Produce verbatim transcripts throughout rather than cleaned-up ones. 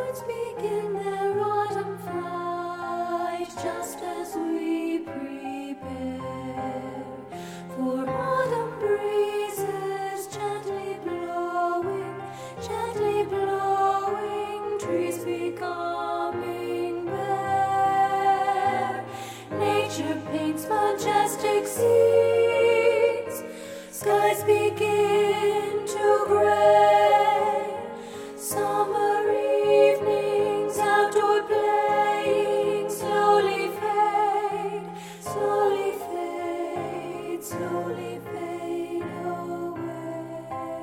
Birds begin their autumn flight just as we prepare for autumn breezes gently blowing, gently blowing, trees becoming bare. Nature paints majestic scenes, skies begin to gray. Summer evenings outdoor playing slowly fade, slowly fade, slowly fade away.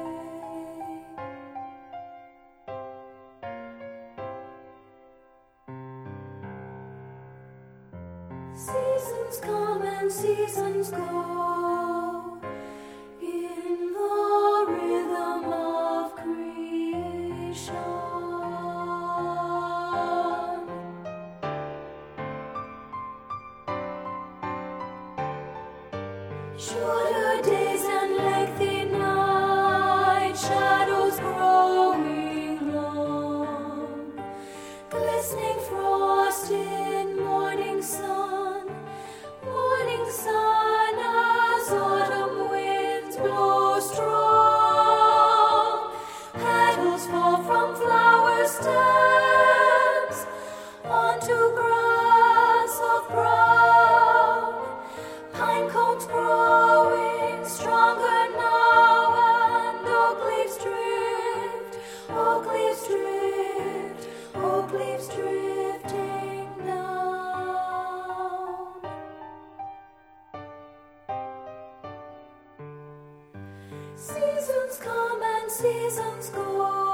Seasons come and seasons go in the rhythm of creation. Shorter days and lengthy nights, shadows growing long, glistening frost in morning sun, morning sun as autumn winds blow strong. Petals fall from flower stems onto grass of brown. Pine cones growing stronger now, and oak leaves drift, oak leaves drift, oak leaves drifting down. Seasons come and seasons go.